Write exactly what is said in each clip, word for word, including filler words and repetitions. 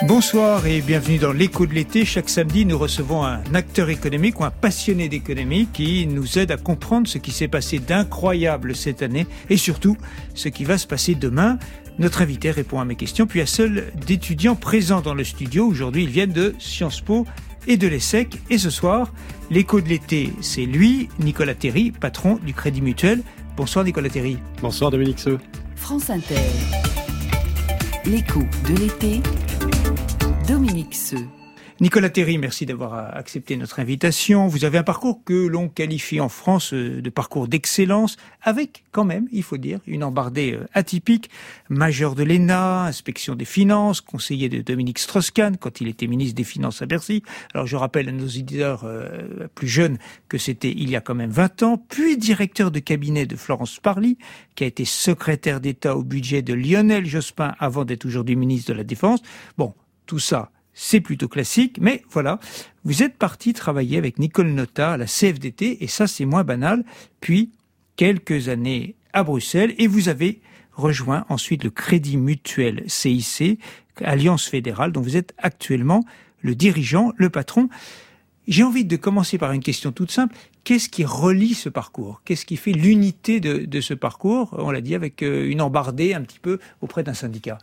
Bonsoir et bienvenue dans l'écho de l'été. Chaque samedi, nous recevons un acteur économique ou un passionné d'économie qui nous aide à comprendre ce qui s'est passé d'incroyable cette année et surtout ce qui va se passer demain. Notre invité répond à mes questions, puis à seul d'étudiants présents dans le studio. Aujourd'hui, ils viennent de Sciences Po et de l'ESSEC. Et ce soir, l'écho de l'été, c'est lui, Nicolas Terry, patron du Crédit Mutuel. Bonsoir Nicolas Terry. Bonsoir Dominique Seux. France Inter. L'écho de l'été. Dominique Seux. Nicolas Terry, merci d'avoir accepté notre invitation. Vous avez un parcours que l'on qualifie en France de parcours d'excellence, avec quand même, il faut dire, une embardée atypique. Major de l'E N A, inspection des finances, conseiller de Dominique Strauss-Kahn quand il était ministre des Finances à Bercy. Alors je rappelle à nos auditeurs euh, plus jeunes que c'était il y a quand même vingt ans, puis directeur de cabinet de Florence Parly, qui a été secrétaire d'État au budget de Lionel Jospin avant d'être aujourd'hui ministre de la Défense. Bon, tout ça, c'est plutôt classique, mais voilà, vous êtes parti travailler avec Nicole Notat à la C F D T, et ça c'est moins banal, puis quelques années à Bruxelles, et vous avez rejoint ensuite le Crédit Mutuel C I C, Alliance Fédérale, dont vous êtes actuellement le dirigeant, le patron. J'ai envie de commencer par une question toute simple. Qu'est-ce qui relie ce parcours ? Qu'est-ce qui fait l'unité de, de ce parcours ? On l'a dit, avec une embardée un petit peu auprès d'un syndicat.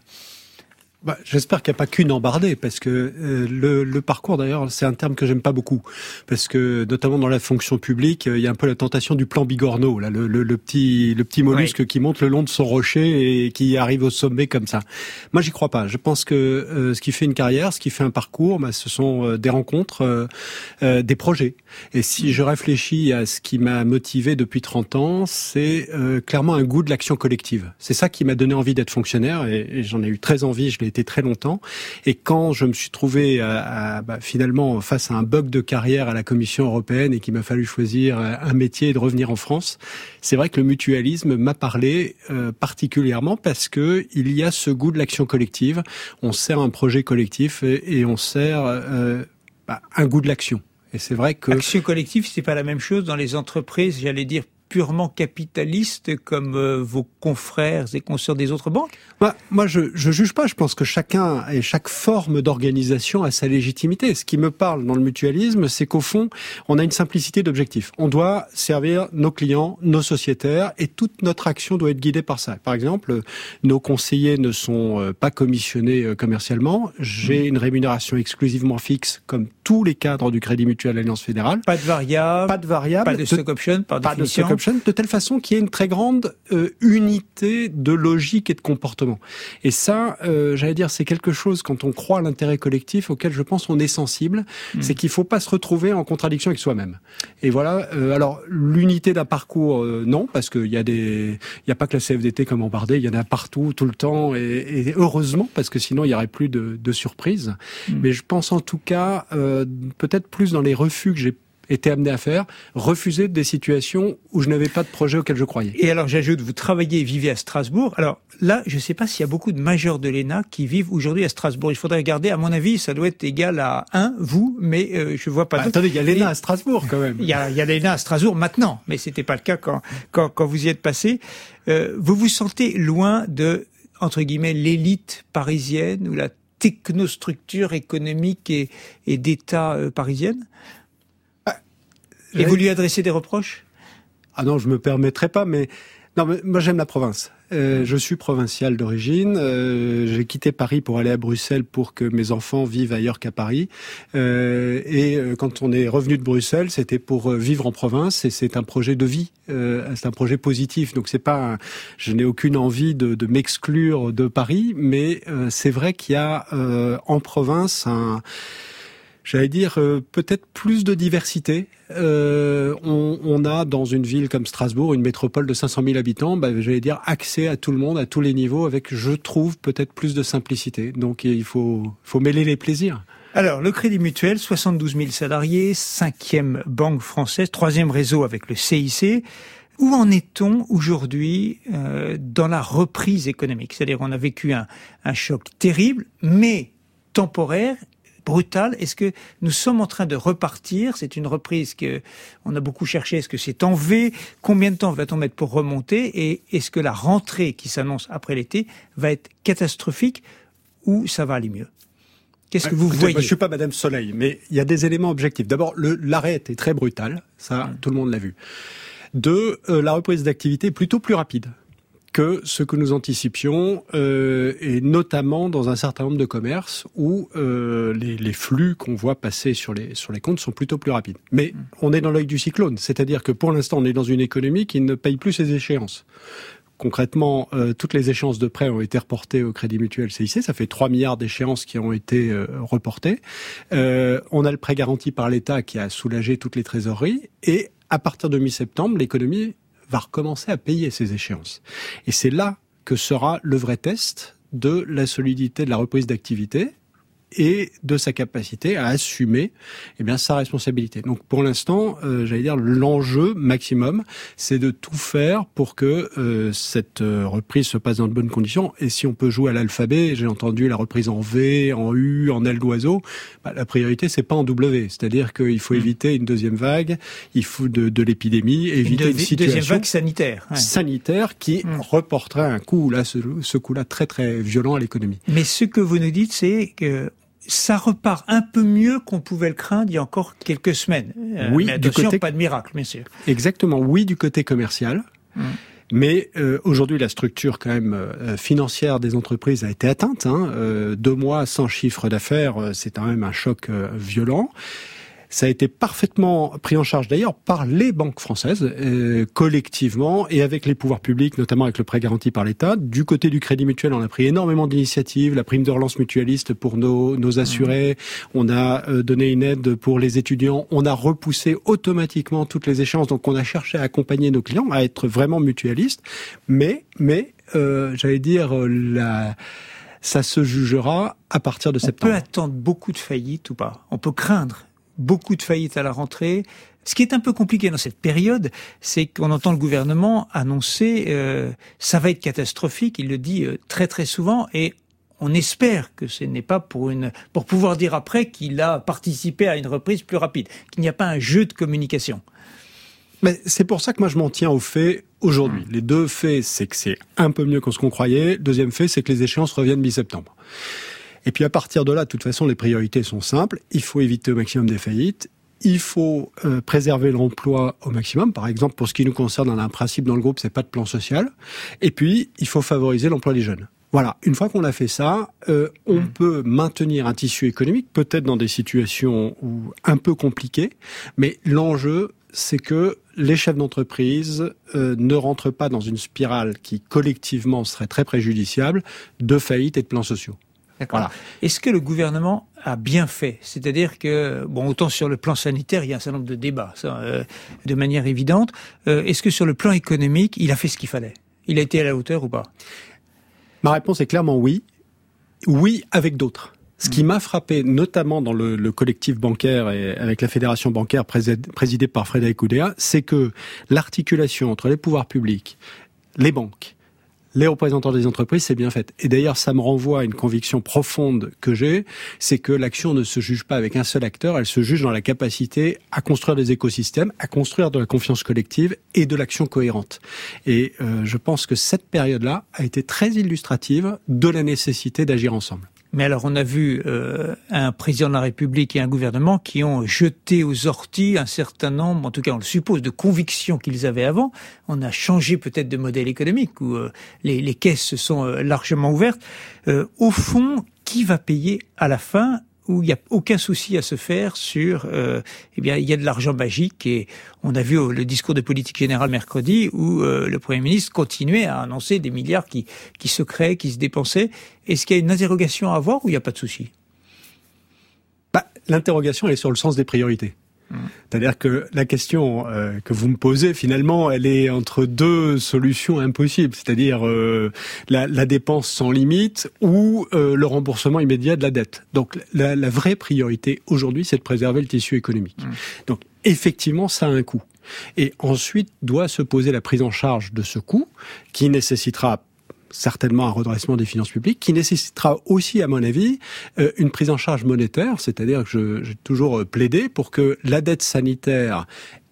Bah, j'espère qu'il n'y a pas qu'une embardée, parce que euh, le, le parcours, d'ailleurs, c'est un terme que j'aime pas beaucoup, parce que notamment dans la fonction publique, il y a un peu la tentation du plan Bigorneau, là, le, le, le petit, le petit mollusque oui. qui monte le long de son rocher et qui arrive au sommet comme ça. Moi, j'y crois pas. Je pense que euh, ce qui fait une carrière, ce qui fait un parcours, bah, ce sont euh, des rencontres, euh, euh, des projets. Et si je réfléchis à ce qui m'a motivé depuis trente ans, c'est euh, clairement un goût de l'action collective. C'est ça qui m'a donné envie d'être fonctionnaire, et, et j'en ai eu très envie. Je l'ai été très longtemps, et quand je me suis trouvé à, à, bah, finalement face à un bug de carrière à la Commission européenne et qu'il m'a fallu choisir un métier et de revenir en France, c'est vrai que le mutualisme m'a parlé euh, particulièrement parce que il y a ce goût de l'action collective. On sert un projet collectif et, et on sert euh, bah, un goût de l'action. Et c'est vrai que action collective, c'est pas la même chose dans les entreprises, j'allais dire purement capitaliste comme euh, vos confrères et consoeurs des autres banques ? Bah, moi, je je juge pas. Je pense que chacun et chaque forme d'organisation a sa légitimité. Ce qui me parle dans le mutualisme, c'est qu'au fond, on a une simplicité d'objectifs. On doit servir nos clients, nos sociétaires, et toute notre action doit être guidée par ça. Par exemple, nos conseillers ne sont pas commissionnés commercialement. J'ai une rémunération exclusivement fixe, comme tous les cadres du Crédit Mutuel Alliance Fédérale. Pas de variable, pas de variable, pas de stock option, par pas définition. de stock option, de telle façon qu'il y ait une très grande euh, unité de logique et de comportement. Et ça, euh, j'allais dire, c'est quelque chose, quand on croit à l'intérêt collectif, auquel je pense on est sensible, mmh. c'est qu'il faut pas se retrouver en contradiction avec soi-même. Et voilà, euh, alors l'unité d'un parcours, euh, non, parce qu'il y a des, il y a pas que la C F D T comme embardée, il y en a partout, tout le temps, et, et heureusement, parce que sinon il y aurait plus de, de surprises. Mmh. Mais je pense en tout cas, euh, peut-être plus dans les refus que j'ai été amené à faire, refuser des situations où je n'avais pas de projet auquel je croyais. Et alors j'ajoute, vous travaillez et vivez à Strasbourg. Alors là, je ne sais pas s'il y a beaucoup de majors de l'E N A qui vivent aujourd'hui à Strasbourg. Il faudrait regarder, à mon avis, ça doit être égal à un, vous, mais euh, je vois pas bah, d'autres. Attendez, il y a l'E N A à Strasbourg quand même. Il y a, il y a l'E N A à Strasbourg maintenant, mais c'était pas le cas quand, quand, quand vous y êtes passé. Euh, vous vous sentez loin de, entre guillemets, l'élite parisienne ou la technostructure économique et, et d'État euh, parisienne ? Et vous lui adressez des reproches ? Ah non, je me permettrai pas, mais non, mais moi j'aime la province. Euh, je suis provincial d'origine. Euh, j'ai quitté Paris pour aller à Bruxelles pour que mes enfants vivent ailleurs qu'à Paris. Euh, et euh, quand on est revenu de Bruxelles, c'était pour euh, vivre en province. Et c'est un projet de vie. Euh, c'est un projet positif. Donc c'est pas. Un, je n'ai aucune envie de, de m'exclure de Paris, mais euh, c'est vrai qu'il y a euh, en province un. J'allais dire euh, peut-être plus de diversité. Euh, on, on a dans une ville comme Strasbourg, une métropole de cinq cent mille habitants, bah, j'allais dire accès à tout le monde, à tous les niveaux, avec, je trouve, peut-être plus de simplicité. Donc il faut, faut mêler les plaisirs. Alors, le Crédit Mutuel, soixante-douze mille salariés, cinquième banque française, troisième réseau avec le C I C. Où en est-on aujourd'hui euh, dans la reprise économique ? C'est-à-dire qu'on a vécu un, un choc terrible, mais temporaire, brutal. Est-ce que nous sommes en train de repartir ? C'est une reprise que on a beaucoup cherché. Est-ce que c'est en V ? Combien de temps va-t-on mettre pour remonter ? Et est-ce que la rentrée qui s'annonce après l'été va être catastrophique ou ça va aller mieux ? Qu'est-ce que vous Écoutez, voyez? moi, je suis pas Madame Soleil, mais il y a des éléments objectifs. D'abord, le, l'arrêt était très brutal, ça, mmh. tout le monde l'a vu. Deux, euh, la reprise d'activité est plutôt plus rapide que ce que nous anticipions, euh, et notamment dans un certain nombre de commerces où euh, les, les flux qu'on voit passer sur les sur les comptes sont plutôt plus rapides. Mais mmh. on est dans l'œil du cyclone, c'est-à-dire que pour l'instant, on est dans une économie qui ne paye plus ses échéances. Concrètement, euh, toutes les échéances de prêts ont été reportées au Crédit Mutuel C I C. Ça fait trois milliards d'échéances qui ont été euh, reportées. Euh, on a le prêt garanti par l'État qui a soulagé toutes les trésoreries. Et à partir de mi-septembre, l'économie va recommencer à payer ses échéances. Et c'est là que sera le vrai test de la solidité de la reprise d'activité et de sa capacité à assumer eh bien sa responsabilité. Donc pour l'instant, euh, j'allais dire l'enjeu maximum, c'est de tout faire pour que euh, cette euh, reprise se passe dans de bonnes conditions. Et si on peut jouer à l'alphabet, j'ai entendu la reprise en V, en U, en aile d'oiseau, bah, la priorité c'est pas en W, c'est-à-dire qu'il faut mmh. éviter une deuxième vague, il faut de, de l'épidémie, éviter une, une situation deuxième vague sanitaire, ouais. sanitaire qui mmh. reporterait un coup là, ce, ce coup-là très très violent à l'économie. Mais ce que vous nous dites, c'est que ça repart un peu mieux qu'on pouvait le craindre il y a encore quelques semaines. Oui, mais du côté pas de miracle, bien sûr. Exactement, oui, du côté commercial. Mmh. Mais euh, aujourd'hui, la structure quand même euh, financière des entreprises a été atteinte. Hein. Euh, deux mois sans chiffre d'affaires, euh, c'est quand même un choc euh, violent. Ça a été parfaitement pris en charge d'ailleurs par les banques françaises, euh, collectivement, et avec les pouvoirs publics, notamment avec le prêt garanti par l'État. Du côté du Crédit Mutuel, on a pris énormément d'initiatives, la prime de relance mutualiste pour nos, nos assurés, mmh. on a euh, donné une aide pour les étudiants, on a repoussé automatiquement toutes les échéances, donc on a cherché à accompagner nos clients, à être vraiment mutualistes, mais, mais euh, j'allais dire, la... ça se jugera à partir de on septembre. On peut attendre beaucoup de faillites ou pas? On peut craindre beaucoup de faillites à la rentrée. Ce qui est un peu compliqué dans cette période, c'est qu'on entend le gouvernement annoncer euh, ça va être catastrophique, il le dit euh, très très souvent, et on espère que ce n'est pas pour une pour pouvoir dire après qu'il a participé à une reprise plus rapide, qu'il n'y a pas un jeu de communication. Mais c'est pour ça que moi je m'en tiens aux faits aujourd'hui. Mmh. Les deux faits, c'est que c'est un peu mieux que ce qu'on croyait. Deuxième fait, c'est que les échéances reviennent mi-septembre. Et puis à partir de là, de toute façon, les priorités sont simples. Il faut éviter au maximum des faillites. Il faut euh, préserver l'emploi au maximum. Par exemple, pour ce qui nous concerne, on a un principe dans le groupe, c'est pas de plan social. Et puis, il faut favoriser l'emploi des jeunes. Voilà. Une fois qu'on a fait ça, euh, on mmh. peut maintenir un tissu économique, peut-être dans des situations où un peu compliquées. Mais l'enjeu, c'est que les chefs d'entreprise euh, ne rentrent pas dans une spirale qui, collectivement, serait très préjudiciable de faillites et de plans sociaux. D'accord. Voilà. Est-ce que le gouvernement a bien fait? C'est-à-dire que, bon, autant sur le plan sanitaire, il y a un certain nombre de débats, ça, euh, de manière évidente. Euh, est-ce que sur le plan économique, il a fait ce qu'il fallait? Il a été à la hauteur ou pas? Ma réponse est clairement oui. Oui, avec d'autres. Ce qui m'a frappé, notamment dans le, le collectif bancaire et avec la fédération bancaire présidée par Frédéric Oudéa, c'est que l'articulation entre les pouvoirs publics, les banques, les représentants des entreprises, c'est bien fait. Et d'ailleurs, ça me renvoie à une conviction profonde que j'ai, c'est que l'action ne se juge pas avec un seul acteur, elle se juge dans la capacité à construire des écosystèmes, à construire de la confiance collective et de l'action cohérente. Et euh, je pense que cette période-là a été très illustrative de la nécessité d'agir ensemble. Mais alors, on a vu euh, un président de la République et un gouvernement qui ont jeté aux orties un certain nombre, en tout cas on le suppose, de convictions qu'ils avaient avant. On a changé peut-être de modèle économique où euh, les, les caisses se sont euh, largement ouvertes. Euh, au fond, qui va payer à la fin ? Où il n'y a aucun souci à se faire sur, euh, eh bien, il y a de l'argent magique et on a vu euh, le discours de politique générale mercredi où euh, le Premier ministre continuait à annoncer des milliards qui, qui se créaient, qui se dépensaient. Est-ce qu'il y a une interrogation à avoir ou il n'y a pas de souci? Bah, l'interrogation, elle est sur le sens des priorités. C'est-à-dire que la question euh, que vous me posez, finalement, elle est entre deux solutions impossibles, c'est-à-dire euh, la, la dépense sans limite ou euh, le remboursement immédiat de la dette. Donc la, la vraie priorité aujourd'hui, c'est de préserver le tissu économique. Mmh. Donc effectivement, ça a un coût. Et ensuite, doit se poser la prise en charge de ce coût qui nécessitera certainement un redressement des finances publiques, qui nécessitera aussi, à mon avis, euh, une prise en charge monétaire, c'est-à-dire que je, j'ai toujours plaidé pour que la dette sanitaire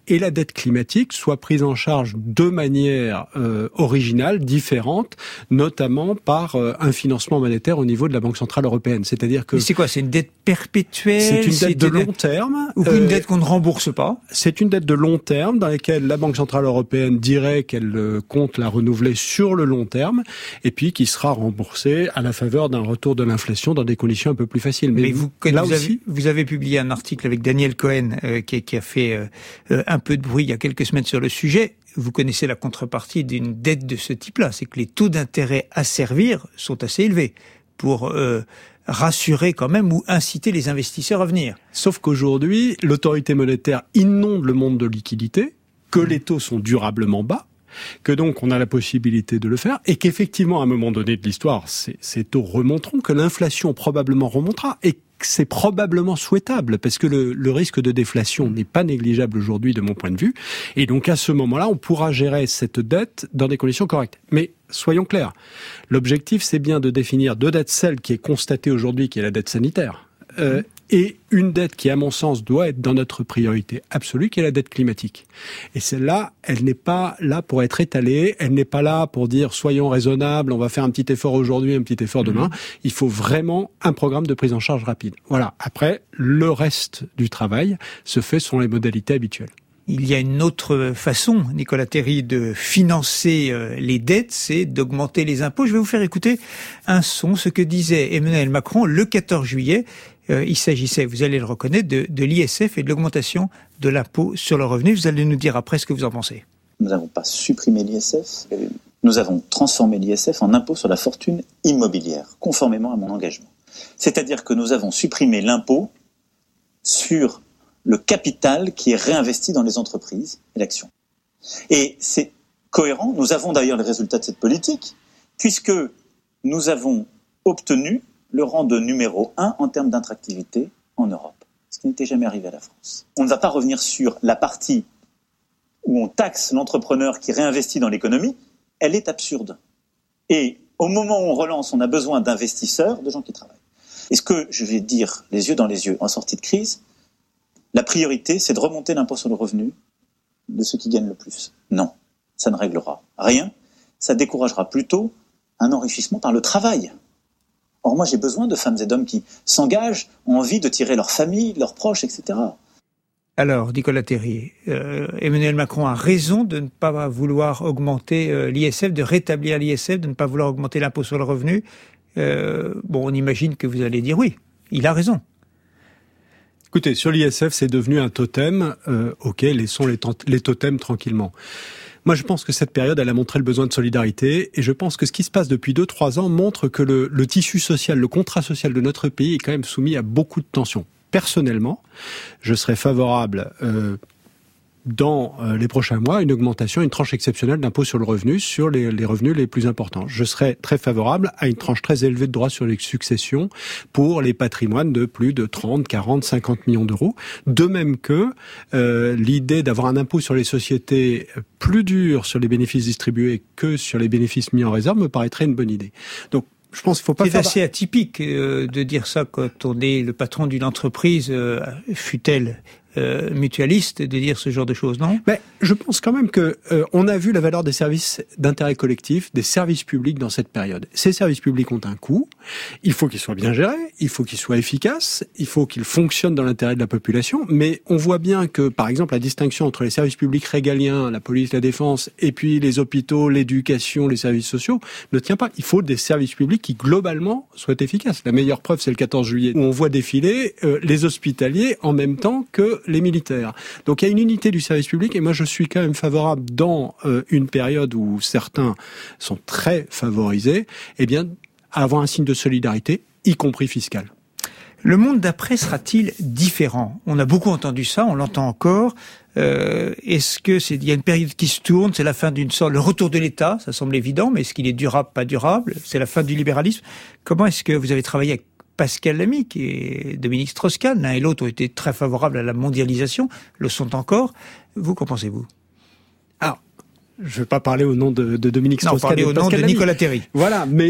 et la dette climatique soient prises en charge de manière euh, originale, différente, notamment par euh, un financement monétaire au niveau de la Banque Centrale Européenne. C'est-à-dire que... Mais c'est quoi? C'est une dette perpétuelle? C'est une dette de long terme. Ou une euh, dette qu'on ne rembourse pas? C'est une dette de long terme dans laquelle la Banque Centrale Européenne dirait qu'elle euh, compte la renouveler sur le long terme et puis qui sera remboursée à la faveur d'un retour de l'inflation dans des conditions un peu plus faciles. Mais, Mais vous, là vous, aussi, avez, vous avez publié un article avec Daniel Cohen euh, qui, qui a fait euh, un peu de bruit il y a quelques semaines sur le sujet. Vous connaissez la contrepartie d'une dette de ce type-là, c'est que les taux d'intérêt à servir sont assez élevés pour euh, rassurer quand même ou inciter les investisseurs à venir. Sauf qu'aujourd'hui, l'autorité monétaire inonde le monde de liquidités, que les taux sont durablement bas, que donc on a la possibilité de le faire, et qu'effectivement, à un moment donné de l'histoire, ces, ces taux remonteront, que l'inflation probablement remontera, et que c'est probablement souhaitable, parce que le, le risque de déflation n'est pas négligeable aujourd'hui de mon point de vue, et donc à ce moment-là, on pourra gérer cette dette dans des conditions correctes. Mais soyons clairs, l'objectif c'est bien de définir deux dettes, celle qui est constatée aujourd'hui, qui est la dette sanitaire, euh, et une dette qui, à mon sens, doit être dans notre priorité absolue, qui est la dette climatique. Et celle-là, elle n'est pas là pour être étalée, elle n'est pas là pour dire soyons raisonnables, on va faire un petit effort aujourd'hui, un petit effort demain. Mmh. Il faut vraiment un programme de prise en charge rapide. Voilà. Après, le reste du travail se fait selon les modalités habituelles. Il y a une autre façon, Nicolas Terry, de financer les dettes, c'est d'augmenter les impôts. Je vais vous faire écouter un son, ce que disait Emmanuel Macron le quatorze juillet. Euh, il s'agissait, vous allez le reconnaître, de, de l'I S F et de l'augmentation de l'impôt sur le revenu. Vous allez nous dire après ce que vous en pensez. Nous n'avons pas supprimé l'I S F, nous avons transformé l'I S F en impôt sur la fortune immobilière, conformément à mon engagement. C'est-à-dire que nous avons supprimé l'impôt sur le capital qui est réinvesti dans les entreprises et l'action. Et c'est cohérent, nous avons d'ailleurs les résultats de cette politique, puisque nous avons obtenu le rang de numéro un en termes d'attractivité en Europe, ce qui n'était jamais arrivé à la France. On ne va pas revenir sur la partie où on taxe l'entrepreneur qui réinvestit dans l'économie, elle est absurde. Et au moment où on relance, on a besoin d'investisseurs, de gens qui travaillent. Et ce que je vais dire les yeux dans les yeux en sortie de crise, la priorité, c'est de remonter l'impôt sur le revenu de ceux qui gagnent le plus. Non, ça ne réglera rien. Ça découragera plutôt un enrichissement par le travail. Or, moi, j'ai besoin de femmes et d'hommes qui s'engagent, ont envie de tirer leur famille, leurs proches, et cetera. Alors, Nicolas Terry, euh, Emmanuel Macron a raison de ne pas vouloir augmenter euh, l'I S F, de rétablir l'I S F, de ne pas vouloir augmenter l'impôt sur le revenu. Euh, bon, on imagine que vous allez dire oui, il a raison. Écoutez, sur l'I S F, c'est devenu un totem. Euh, ok, laissons les, t- les totems tranquillement. Moi, je pense que cette période, elle a montré le besoin de solidarité, et je pense que ce qui se passe depuis deux, trois ans montre que le, le tissu social, le contrat social de notre pays est quand même soumis à beaucoup de tensions. Personnellement, je serais favorable euh, dans euh, les prochains mois à une augmentation, une tranche exceptionnelle d'impôt sur le revenu sur les, les revenus les plus importants. Je serais très favorable à une tranche très élevée de droits sur les successions pour les patrimoines de plus de trente, quarante, cinquante millions d'euros. De même que euh, l'idée d'avoir un impôt sur les sociétés plus dur sur les bénéfices distribués que sur les bénéfices mis en réserve me paraîtrait une bonne idée. Donc, je pense qu'il faut pas C'est faire... assez atypique euh, de dire ça quand on est le patron d'une entreprise, euh, fût-elle euh, mutualiste, de dire ce genre de choses, non ? Mais je pense quand même que euh, on a vu la valeur des services d'intérêt collectif, des services publics dans cette période. Ces services publics ont un coût. Il faut qu'ils soient bien gérés, il faut qu'ils soient efficaces, il faut qu'ils fonctionnent dans l'intérêt de la population. Mais on voit bien que, par exemple, la distinction entre les services publics régaliens, la police, la défense, et puis les hôpitaux, l'éducation, les services sociaux, ne tient pas. Il faut des services publics qui, globalement, soient efficaces. La meilleure preuve, c'est le quatorze juillet, où on voit défiler euh, les hospitaliers en même temps que les militaires. Donc il y a une unité du service public, et moi je suis quand même favorable dans euh, une période où certains sont très favorisés, eh bien, à avoir un signe de solidarité, y compris fiscal. Le monde d'après sera-t-il différent ? On a beaucoup entendu ça, on l'entend encore. Euh, est-ce que c'est, il y a une période qui se tourne, c'est la fin d'une sorte, le retour de l'État, ça semble évident, mais est-ce qu'il est durable, pas durable ? C'est la fin du libéralisme. Comment est-ce que vous avez travaillé avec Pascal Lamy et Dominique Strauss-Kahn, l'un et l'autre ont été très favorables à la mondialisation, le sont encore. Vous, qu'en pensez-vous ? Alors, je ne vais pas parler au nom de, de Dominique Strauss-Kahn. Non, parler au nom de Nicolas Terry. Voilà, mais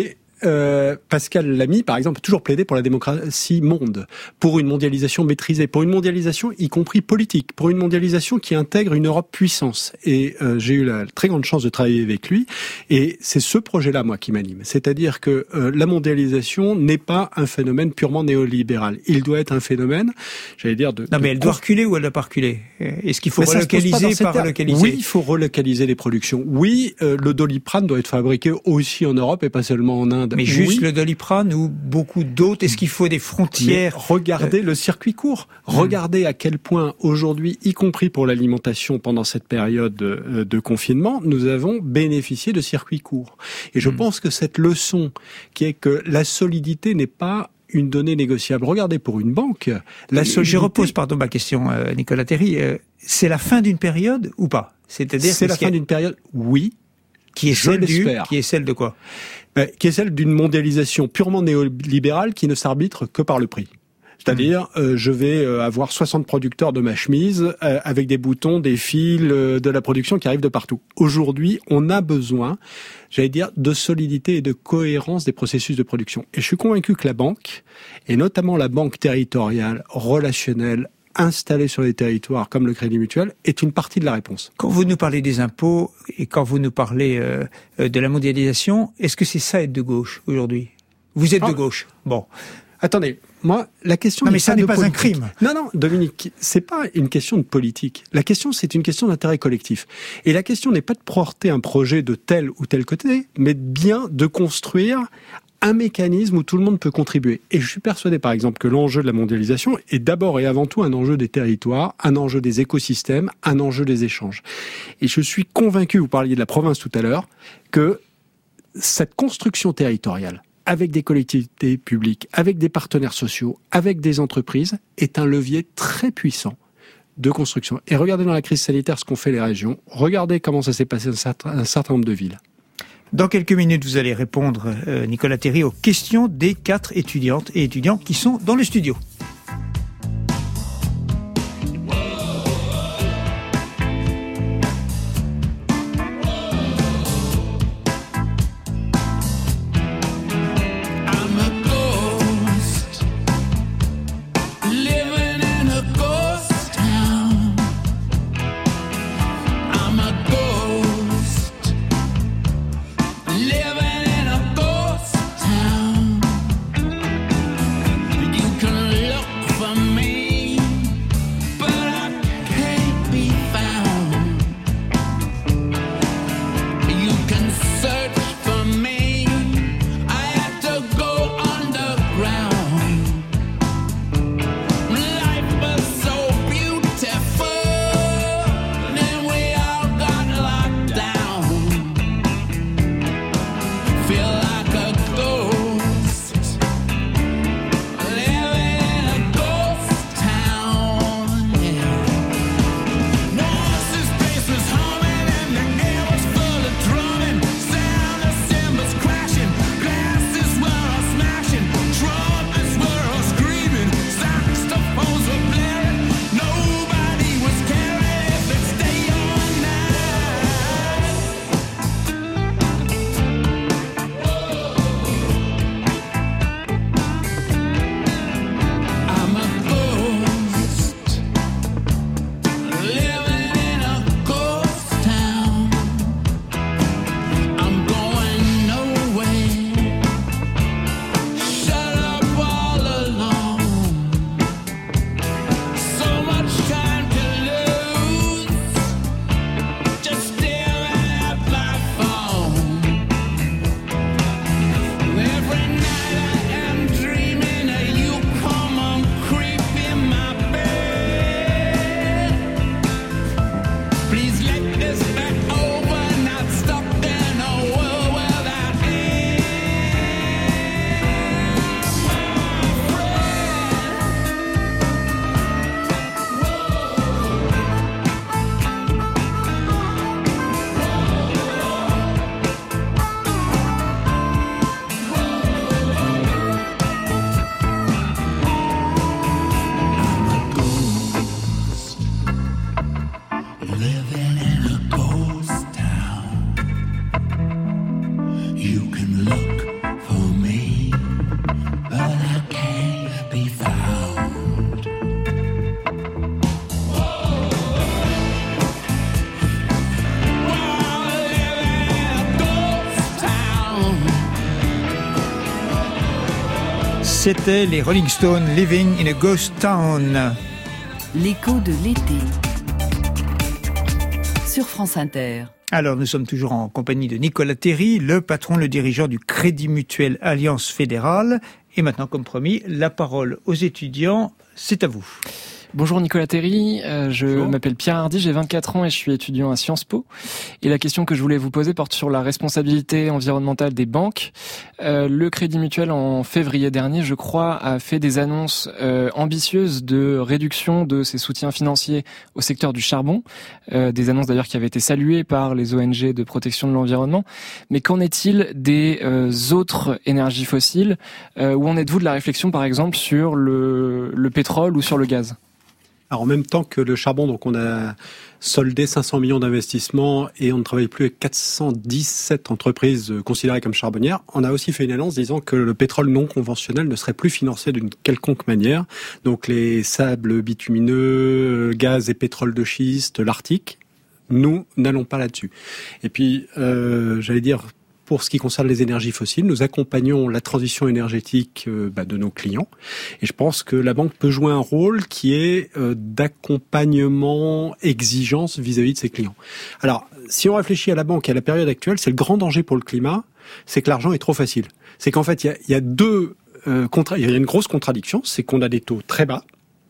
euh, Pascal Lamy, par exemple, a toujours plaidé pour la démocratie monde, pour une mondialisation maîtrisée, pour une mondialisation y compris politique, pour une mondialisation qui intègre une Europe puissance. Et euh, j'ai eu la très grande chance de travailler avec lui, et c'est ce projet-là, moi, qui m'anime. C'est-à-dire que euh, la mondialisation n'est pas un phénomène purement néolibéral. Il doit être un phénomène, j'allais dire, de... Non, de mais elle doit reculer ou elle doit pas reculer? Est-ce qu'il faut mais relocaliser par relocaliser? Oui, il faut relocaliser les productions. Oui, euh, le Doliprane doit être fabriqué aussi en Europe et pas seulement en Inde. Mais juste oui. le Doliprane ou beaucoup d'autres? Est-ce qu'il faut des frontières? Mais regardez euh... le circuit court. Regardez à quel point aujourd'hui, y compris pour l'alimentation pendant cette période de, de confinement, nous avons bénéficié de circuits courts. Et je mmh. pense que cette leçon qui est que la solidité n'est pas une donnée négociable. Regardez pour une banque, la solidité... Je repose, pardon, ma question, euh, Nicolas Terry. Euh, c'est la fin d'une période ou pas? C'est-à-dire c'est la fin a... d'une période, oui. Qui est je celle du, l'espère. Qui est celle de quoi? Ben, qui est celle d'une mondialisation purement néolibérale qui ne s'arbitre que par le prix. C'est-à-dire, euh, je vais euh, avoir soixante producteurs de ma chemise euh, avec des boutons, des fils, euh, de la production qui arrivent de partout. Aujourd'hui, on a besoin, j'allais dire, de solidité et de cohérence des processus de production. Et je suis convaincu que la banque, et notamment la banque territoriale, relationnelle, installée sur les territoires comme le Crédit Mutuel, est une partie de la réponse. Quand vous nous parlez des impôts et quand vous nous parlez euh, de la mondialisation, est-ce que c'est ça être de gauche aujourd'hui? Vous êtes ah. de gauche. Bon. Attendez, moi, la question non, n'est mais ça pas n'est de pas politique. un crime. Non, non, Dominique, c'est pas une question de politique. La question, c'est une question d'intérêt collectif. Et la question n'est pas de porter un projet de tel ou tel côté, mais bien de construire un mécanisme où tout le monde peut contribuer. Et je suis persuadé, par exemple, que l'enjeu de la mondialisation est d'abord et avant tout un enjeu des territoires, un enjeu des écosystèmes, un enjeu des échanges. Et je suis convaincu, vous parliez de la province tout à l'heure, que cette construction territoriale, avec des collectivités publiques, avec des partenaires sociaux, avec des entreprises, est un levier très puissant de construction. Et regardez dans la crise sanitaire ce qu'ont fait les régions. Regardez comment ça s'est passé dans un certain, un certain nombre de villes. Dans quelques minutes, vous allez répondre, euh, Nicolas Terry, aux questions des quatre étudiantes et étudiants qui sont dans le studio. You can look for me. C'était les Rolling Stones, Living in a Ghost Town. L'écho de l'été sur France Inter. Alors, nous sommes toujours en compagnie de Nicolas Terry, le patron, le dirigeant du Crédit Mutuel Alliance Fédérale. Et maintenant, comme promis, la parole aux étudiants, c'est à vous. Bonjour Nicolas Terry, euh, je Bonjour. m'appelle Pierre Hardy, j'ai vingt-quatre ans et je suis étudiant à Sciences Po. Et la question que je voulais vous poser porte sur la responsabilité environnementale des banques. Euh, le Crédit Mutuel, en février dernier, je crois, a fait des annonces euh, ambitieuses de réduction de ses soutiens financiers au secteur du charbon. Euh, des annonces d'ailleurs qui avaient été saluées par les O N G de protection de l'environnement. Mais qu'en est-il des euh, autres énergies fossiles ? euh, Où en êtes-vous de la réflexion, par exemple, sur le, le pétrole ou sur le gaz ? Alors en même temps que le charbon, donc on a soldé cinq cents millions d'investissements et on ne travaille plus avec quatre cent dix-sept entreprises considérées comme charbonnières. On a aussi fait une annonce disant que le pétrole non conventionnel ne serait plus financé d'une quelconque manière. Donc les sables bitumineux, gaz et pétrole de schiste, l'Arctique, nous n'allons pas là-dessus. Et puis, euh, j'allais dire, pour ce qui concerne les énergies fossiles, nous accompagnons la transition énergétique euh, bah, de nos clients. Et je pense que la banque peut jouer un rôle qui est euh, d'accompagnement, exigence vis-à-vis de ses clients. Alors, si on réfléchit à la banque et à la période actuelle, c'est le grand danger pour le climat, c'est que l'argent est trop facile. C'est qu'en fait, il y a, il y a deux euh, contra- il y a une grosse contradiction, c'est qu'on a des taux très bas.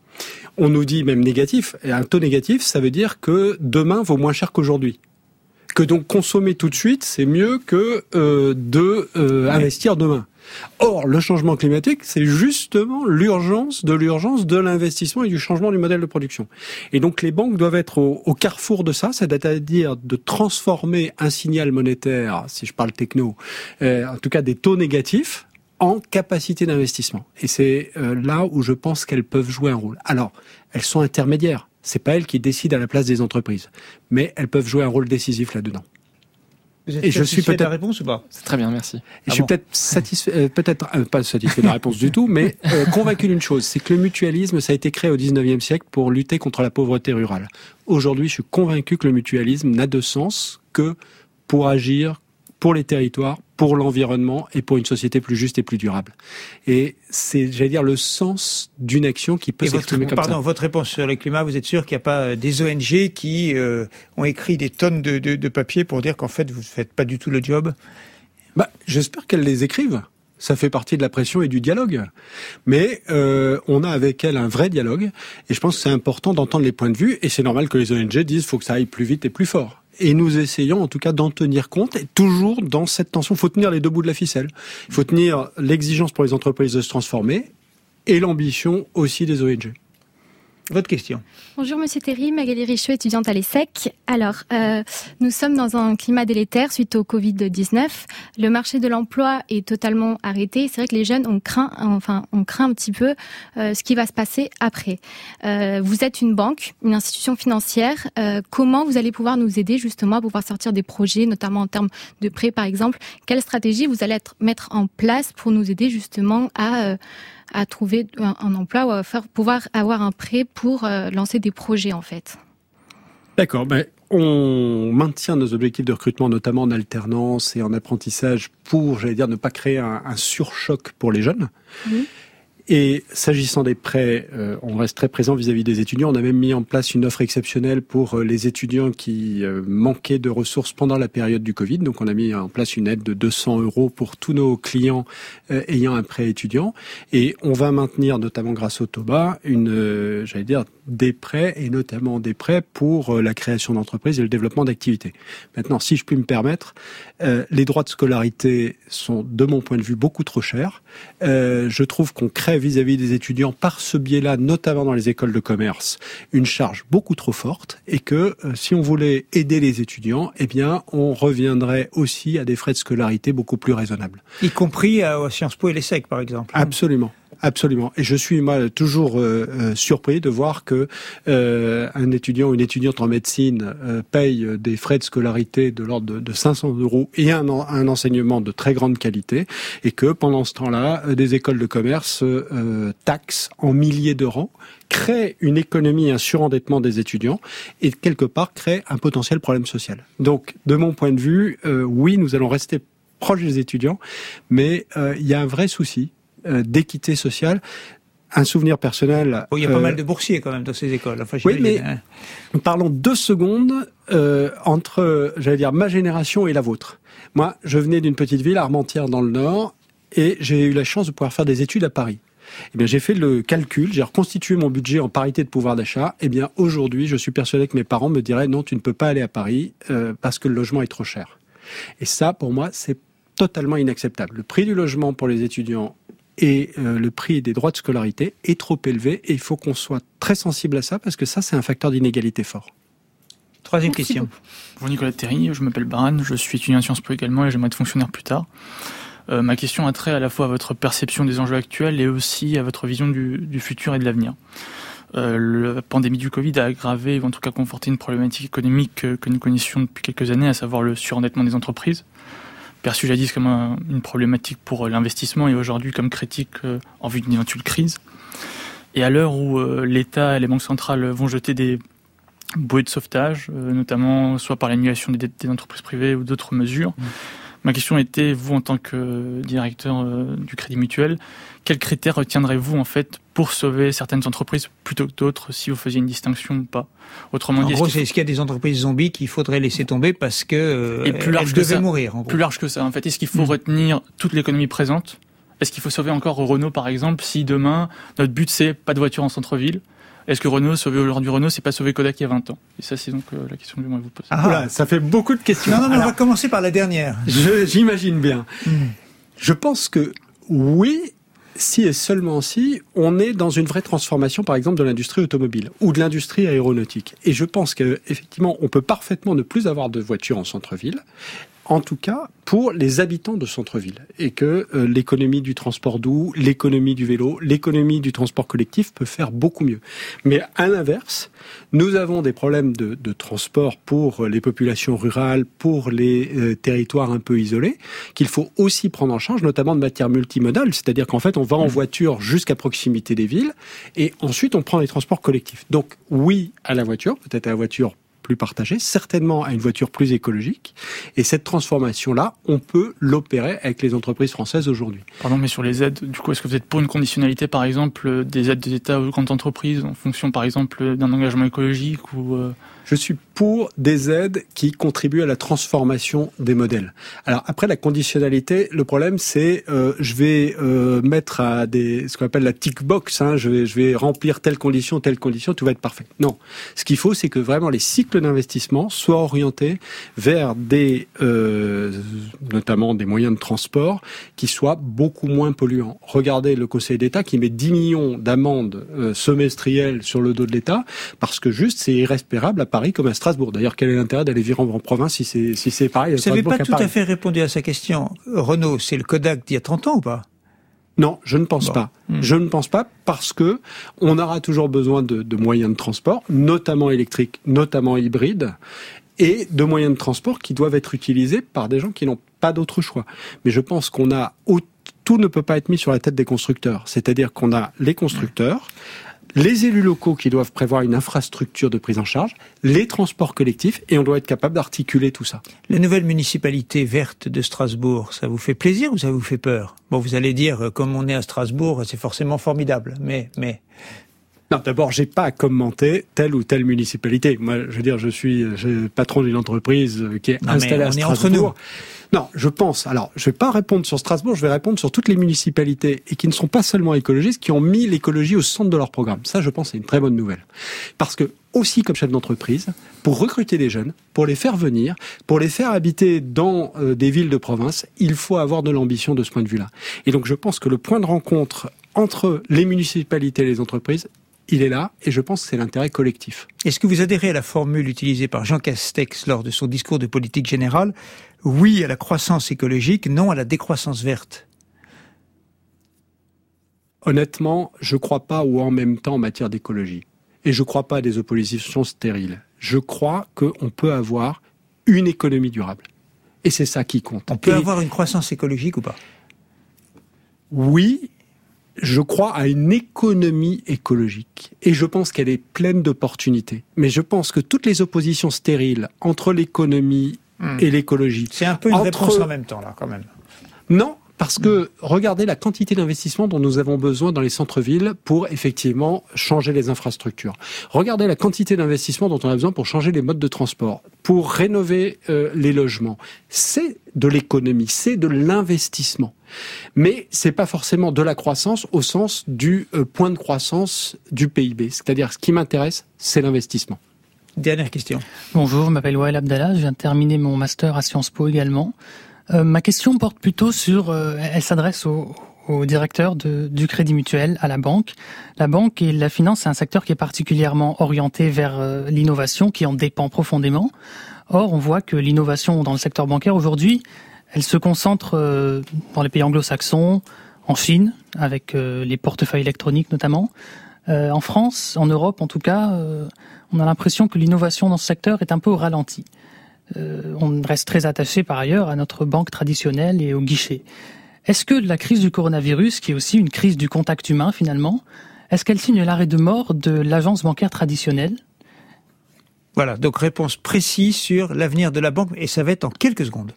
On nous dit même négatif. Et un taux négatif, ça veut dire que demain vaut moins cher qu'aujourd'hui. Que donc consommer tout de suite, c'est mieux que euh, de euh, investir demain. Or, le changement climatique, c'est justement l'urgence de l'urgence de l'investissement et du changement du modèle de production. Et donc, les banques doivent être au, au carrefour de ça, c'est-à-dire de transformer un signal monétaire, si je parle techno, euh, en tout cas des taux négatifs, en capacité d'investissement. Et c'est euh, là où je pense qu'elles peuvent jouer un rôle. Alors, elles sont intermédiaires. C'est pas elles qui décident à la place des entreprises, mais elles peuvent jouer un rôle décisif là-dedans. Vous êtes Et je suis satisfait de la peut-être réponse ou pas ? C'est très bien, merci. Et Ah je suis bon peut-être satisfait, euh, peut-être euh, pas satisfait de la réponse du tout, mais euh, convaincu d'une chose, c'est que le mutualisme, ça a été créé au dix-neuvième siècle pour lutter contre la pauvreté rurale. Aujourd'hui, je suis convaincu que le mutualisme n'a de sens que pour agir pour les territoires, pour l'environnement et pour une société plus juste et plus durable. Et c'est, j'allais dire, le sens d'une action qui peut Et s'exprimer votre, comme pardon, ça. votre réponse sur le climat, vous êtes sûr qu'il n'y a pas des O N G qui euh, ont écrit des tonnes de, de, de papier pour dire qu'en fait, vous ne faites pas du tout le job ? Bah, j'espère qu'elles les écrivent. Ça fait partie de la pression et du dialogue. Mais euh, on a avec elles un vrai dialogue. Et je pense que c'est important d'entendre les points de vue. Et c'est normal que les O N G disent qu'il faut que ça aille plus vite et plus fort. Et nous essayons en tout cas d'en tenir compte, et toujours dans cette tension. Il faut tenir les deux bouts de la ficelle. Il faut tenir l'exigence pour les entreprises de se transformer et l'ambition aussi des O N G. Votre question. Bonjour Monsieur Terry, Magali Richaud, étudiante à l'ESSEC. Alors, euh, nous sommes dans un climat délétère suite au covid dix-neuf. Le marché de l'emploi est totalement arrêté. C'est vrai que les jeunes ont craint, enfin, on craint un petit peu euh, ce qui va se passer après. Euh, vous êtes une banque, une institution financière. Euh, comment vous allez pouvoir nous aider justement à pouvoir sortir des projets, notamment en termes de prêts par exemple ? Quelle stratégie vous allez être, mettre en place pour nous aider justement à euh, à trouver un, un emploi ou à faire, pouvoir avoir un prêt pour euh, lancer des projets en fait. D'accord, ben, on maintient nos objectifs de recrutement, notamment en alternance et en apprentissage pour, j'allais dire, ne pas créer un, un surchoc pour les jeunes. Mmh. Et s'agissant des prêts, euh, on reste très présent vis-à-vis des étudiants. On a même mis en place une offre exceptionnelle pour euh, les étudiants qui euh, manquaient de ressources pendant la période du Covid. Donc on a mis en place une aide de deux cents euros pour tous nos clients euh, ayant un prêt étudiant. Et on va maintenir, notamment grâce au Toba, une, euh, j'allais dire, des prêts, et notamment des prêts pour euh, la création d'entreprises et le développement d'activités. Maintenant, si je puis me permettre, euh, les droits de scolarité sont, de mon point de vue, beaucoup trop chers. Euh, je trouve qu'on crée vis-à-vis des étudiants, par ce biais-là, notamment dans les écoles de commerce, une charge beaucoup trop forte, et que euh, si on voulait aider les étudiants, eh bien, on reviendrait aussi à des frais de scolarité beaucoup plus raisonnables. Y compris à Sciences Po et l'ESSEC, par exemple. Absolument. Absolument. Et je suis moi toujours euh, euh, surpris de voir que euh, un étudiant ou une étudiante en médecine euh, paye des frais de scolarité de l'ordre de, de cinq cents euros et un, un enseignement de très grande qualité, et que pendant ce temps-là, des écoles de commerce euh, taxent en milliers d'euros, créent une économie, un surendettement des étudiants, et quelque part créent un potentiel problème social. Donc, de mon point de vue, euh, oui, nous allons rester proches des étudiants, mais euh, il y a un vrai souci euh, d'équité sociale. Un souvenir personnel. Oh, il y a euh, pas mal de boursiers quand même dans ces écoles. Enfin, oui, mais hein. parlons deux secondes euh, entre, j'allais dire, ma génération et la vôtre. Moi, je venais d'une petite ville, Armentières, dans le Nord, et j'ai eu la chance de pouvoir faire des études à Paris. Eh bien, j'ai fait le calcul, j'ai reconstitué mon budget en parité de pouvoir d'achat. Eh bien, aujourd'hui, je suis persuadé que mes parents me diraient non, tu ne peux pas aller à Paris euh, parce que le logement est trop cher. Et ça, pour moi, c'est totalement inacceptable. Le prix du logement pour les étudiants et euh, le prix des droits de scolarité est trop élevé et il faut qu'on soit très sensible à ça parce que ça, c'est un facteur d'inégalité fort. Troisième Merci question. beaucoup. Bonjour Nicolas Terry, je m'appelle Baran, je suis étudiant à Sciences Po également et j'aimerais être fonctionnaire plus tard. Euh, ma question a trait à la fois à votre perception des enjeux actuels et aussi à votre vision du, du futur et de l'avenir. Euh, la pandémie du Covid a aggravé ou en tout cas conforté une problématique économique que, que nous connaissions depuis quelques années, à savoir le surendettement des entreprises, perçu jadis comme un, une problématique pour l'investissement et aujourd'hui comme critique euh, en vue d'une éventuelle crise. Et à l'heure où euh, l'État et les banques centrales vont jeter des bouées de sauvetage, euh, notamment soit par l'annulation des dettes des entreprises privées ou d'autres mesures, mmh. ma question était, vous en tant que directeur euh, du Crédit Mutuel, quels critères retiendrez-vous en fait pour sauver certaines entreprises plutôt que d'autres, si vous faisiez une distinction ou pas? Autrement En dit, gros, est-ce qu'il, est-ce qu'il y a des entreprises zombies qu'il faudrait laisser tomber parce que euh, Et plus large elles que devaient ça. mourir en gros. Plus large que ça, en fait. Est-ce qu'il faut mmh. retenir toute l'économie présente? Est-ce qu'il faut sauver encore Renault, par exemple, si demain, notre but, c'est pas de voiture en centre-ville? Est-ce que Renault, sauver aujourd'hui Renault, c'est pas sauver Kodak il y a vingt ans? Et ça, c'est donc euh, la question que j'aimerais vous poser. Ah, Oula, ça fait beaucoup de questions. Non, non, mais Alors, on va commencer par la dernière. Je, j'imagine bien. Mmh. Je pense que oui, si et seulement si, on est dans une vraie transformation, par exemple, de l'industrie automobile ou de l'industrie aéronautique. Et je pense qu'effectivement, on peut parfaitement ne plus avoir de voitures en centre-ville. En tout cas, pour les habitants de centre-ville. Et que euh, l'économie du transport doux, l'économie du vélo, l'économie du transport collectif peut faire beaucoup mieux. Mais à l'inverse, nous avons des problèmes de, de transport pour les populations rurales, pour les euh, territoires un peu isolés, qu'il faut aussi prendre en charge, notamment de matière multimodale. C'est-à-dire qu'en fait, on va en voiture jusqu'à proximité des villes, et ensuite on prend les transports collectifs. Donc oui à la voiture, peut-être à la voiture plus partagée, certainement à une voiture plus écologique. Et cette transformation-là, on peut l'opérer avec les entreprises françaises aujourd'hui. Pardon, mais sur les aides, du coup, est-ce que vous êtes pour une conditionnalité, par exemple, des aides des États aux grandes entreprises en fonction, par exemple, d'un engagement écologique ou euh... Je suis pour des aides qui contribuent à la transformation des modèles. Alors après la conditionnalité, le problème c'est euh, je vais euh, mettre à des ce qu'on appelle la tick box. Hein, je vais je vais remplir telle condition, telle condition, tout va être parfait. Non, ce qu'il faut c'est que vraiment les cycles d'investissement soient orientés vers des euh, notamment des moyens de transport qui soient beaucoup moins polluants. Regardez le Conseil d'État qui met dix millions d'amendes euh, semestrielles sur le dos de l'État parce que juste c'est irrespirable à Paris comme à Strasbourg. D'ailleurs, quel est l'intérêt d'aller vivre en province si c'est, si c'est pareil à Vous n'avez Strasbourg pas qu'à tout Paris. à fait répondu à sa question. Renault, c'est le Kodak d'il y a trente ans ou pas? Non, je ne pense bon. pas. Mmh. Je ne pense pas parce que on aura toujours besoin de, de moyens de transport, notamment électriques, notamment hybrides, et de moyens de transport qui doivent être utilisés par des gens qui n'ont pas d'autre choix. Mais je pense qu'on a tout ne peut pas être mis sur la tête des constructeurs. C'est-à-dire qu'on a les constructeurs, les élus locaux qui doivent prévoir une infrastructure de prise en charge, les transports collectifs, et on doit être capable d'articuler tout ça. La nouvelle municipalité verte de Strasbourg, ça vous fait plaisir ou ça vous fait peur? Bon, vous allez dire, comme on est à Strasbourg, c'est forcément formidable, mais... mais... Non, d'abord, j'ai pas à commenter telle ou telle municipalité. Moi, je veux dire, je suis je, patron d'une entreprise qui est non, installée à Strasbourg. On est entre nous. Non, je pense. Alors, je vais pas répondre sur Strasbourg, je vais répondre sur toutes les municipalités et qui ne sont pas seulement écologistes, qui ont mis l'écologie au centre de leur programme. Ça, je pense, c'est une très bonne nouvelle. Parce que, aussi comme chef d'entreprise, pour recruter des jeunes, pour les faire venir, pour les faire habiter dans euh, des villes de province, il faut avoir de l'ambition de ce point de vue-là. Et donc, je pense que le point de rencontre entre les municipalités et les entreprises, il est là, et je pense que c'est l'intérêt collectif. Est-ce que vous adhérez à la formule utilisée par Jean Castex lors de son discours de politique générale? Oui à la croissance écologique, non à la décroissance verte. Honnêtement, je ne crois pas au en même temps en matière d'écologie. Et je ne crois pas à des oppositions stériles. Je crois qu'on peut avoir une économie durable. Et c'est ça qui compte. On peut et avoir une croissance écologique ou pas? Oui, je crois à une économie écologique et je pense qu'elle est pleine d'opportunités. Mais je pense que toutes les oppositions stériles entre l'économie mmh. et l'écologie... C'est un peu une entre... réponse en même temps, là, quand même. Non, Parce que regardez la quantité d'investissement dont nous avons besoin dans les centres-villes pour effectivement changer les infrastructures. Regardez la quantité d'investissement dont on a besoin pour changer les modes de transport, pour rénover euh, les logements. C'est de l'économie, c'est de l'investissement. Mais c'est pas forcément de la croissance au sens du euh, point de croissance du P I B. C'est-à-dire, ce qui m'intéresse, c'est l'investissement. Dernière question. Bonjour, je m'appelle Wael Abdallah, je viens de terminer mon master à Sciences Po également. Euh, ma question porte plutôt sur, euh, elle s'adresse au, au directeur de, du Crédit Mutuel, à la banque. La banque et la finance, c'est un secteur qui est particulièrement orienté vers euh, l'innovation, qui en dépend profondément. Or, on voit que l'innovation dans le secteur bancaire aujourd'hui, elle se concentre euh, dans les pays anglo-saxons, en Chine, avec euh, les portefeuilles électroniques notamment. Euh, en France, en Europe en tout cas, euh, on a l'impression que l'innovation dans ce secteur est un peu au ralenti. Euh, on reste très attaché par ailleurs à notre banque traditionnelle et au guichet. Est-ce que la crise du coronavirus, qui est aussi une crise du contact humain finalement, est-ce qu'elle signe l'arrêt de mort de l'agence bancaire traditionnelle ? Voilà, donc réponse précise sur l'avenir de la banque, et ça va être en quelques secondes.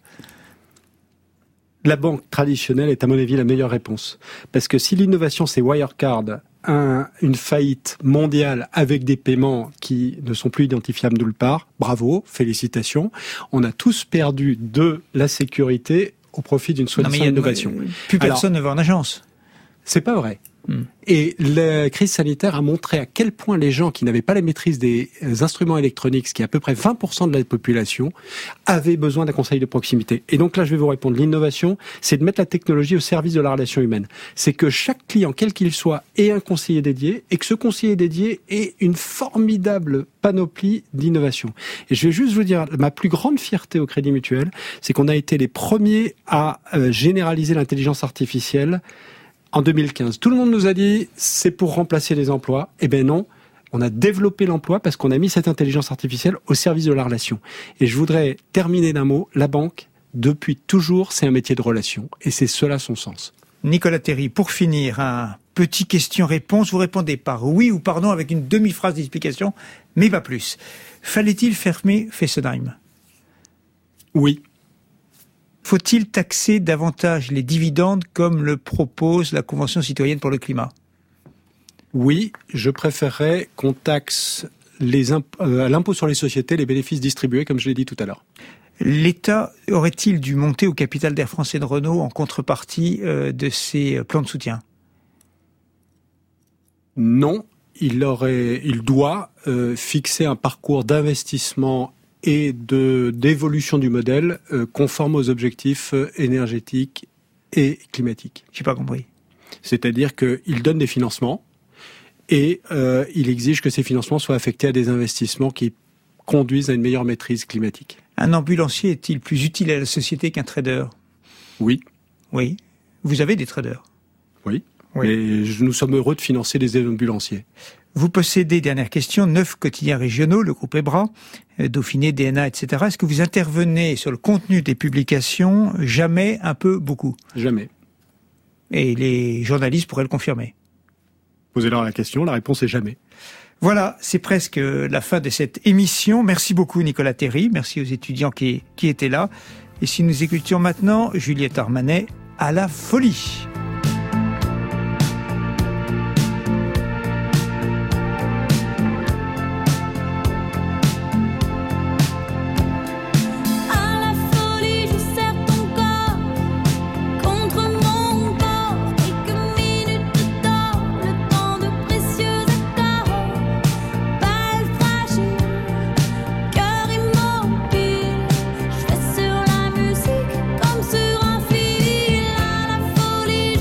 La banque traditionnelle est à mon avis la meilleure réponse. Parce que si l'innovation c'est Wirecard, un, une faillite mondiale avec des paiements qui ne sont plus identifiables nulle part, bravo, félicitations. On a tous perdu de la sécurité au profit d'une soi-disant innovation. Plus personne Alors, ne va en agence. C'est pas vrai. Mmh. Et la crise sanitaire a montré à quel point les gens qui n'avaient pas la maîtrise des instruments électroniques, ce qui est à peu près vingt pour cent de la population, avaient besoin d'un conseil de proximité. Et donc là, je vais vous répondre. L'innovation, c'est de mettre la technologie au service de la relation humaine. C'est que chaque client, quel qu'il soit, ait un conseiller dédié et que ce conseiller dédié ait une formidable panoplie d'innovation. Et je vais juste vous dire, ma plus grande fierté au Crédit Mutuel, c'est qu'on a été les premiers à euh, généraliser l'intelligence artificielle en deux mille quinze. Tout le monde nous a dit c'est pour remplacer les emplois. Eh bien non, on a développé l'emploi parce qu'on a mis cette intelligence artificielle au service de la relation. Et je voudrais terminer d'un mot, la banque, depuis toujours, c'est un métier de relation. Et c'est cela son sens. Nicolas Terry, pour finir, un petit question-réponse. Vous répondez par oui ou pardon avec une demi-phrase d'explication, mais pas plus. Fallait-il fermer Fessenheim ? Oui. Faut-il taxer davantage les dividendes comme le propose la Convention citoyenne pour le climat ? Oui, je préférerais qu'on taxe les imp- euh, l'impôt sur les sociétés, les bénéfices distribués, comme je l'ai dit tout à l'heure. L'État aurait-il dû monter au capital d'Air France et de Renault en contrepartie euh, de ces plans de soutien ? Non, il, aurait, il doit euh, fixer un parcours d'investissement et de, d'évolution du modèle euh, conforme aux objectifs euh, énergétiques et climatiques. J'ai pas compris. C'est-à-dire qu'il donne des financements et euh, il exige que ces financements soient affectés à des investissements qui conduisent à une meilleure maîtrise climatique. Un ambulancier est-il plus utile à la société qu'un trader ? Oui. Oui. Vous avez des traders ? Oui. Oui. Et nous sommes heureux de financer des ambulanciers. Vous possédez, dernière question, neuf quotidiens régionaux, le groupe EBRA, Dauphiné, D N A, et cetera. Est-ce que vous intervenez sur le contenu des publications ? Jamais, un peu, beaucoup ? Jamais. Et les journalistes pourraient le confirmer. Posez-leur la question, la réponse est jamais. Voilà, c'est presque la fin de cette émission. Merci beaucoup Nicolas Terry, merci aux étudiants qui, qui étaient là. Et si nous écoutions maintenant Juliette Armanet, à la folie. Sur la musique comme sur un fil, à la folie.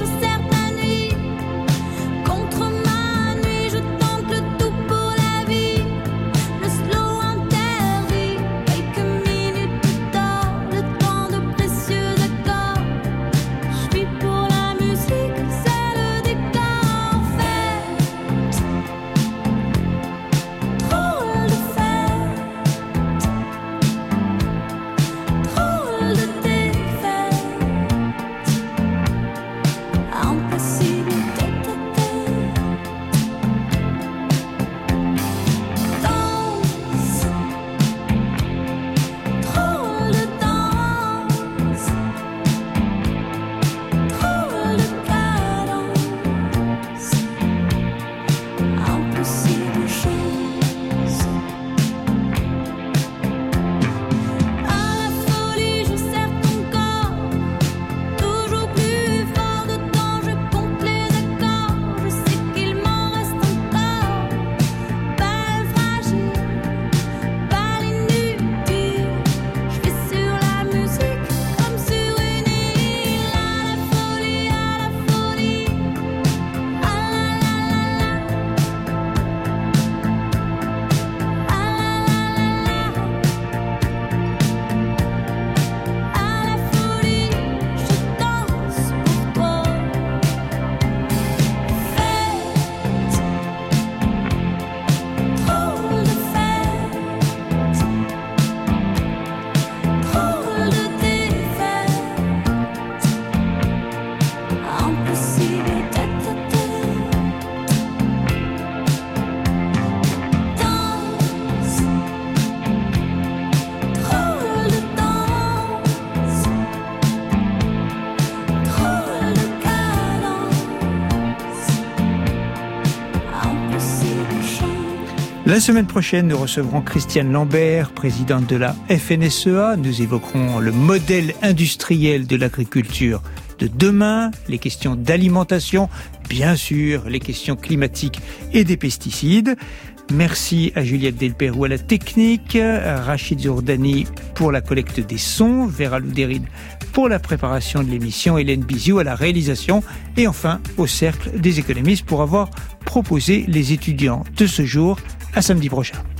La semaine prochaine, nous recevrons Christiane Lambert, présidente de la F N S E A. Nous évoquerons le modèle industriel de l'agriculture de demain, les questions d'alimentation, bien sûr, les questions climatiques et des pesticides. Merci à Juliette Delperroux à la technique, à Rachid Zourdani pour la collecte des sons, Vera Louderine pour la préparation de l'émission, Hélène Biziou à la réalisation et enfin au Cercle des économistes pour avoir proposé les étudiants de ce jour. À samedi prochain.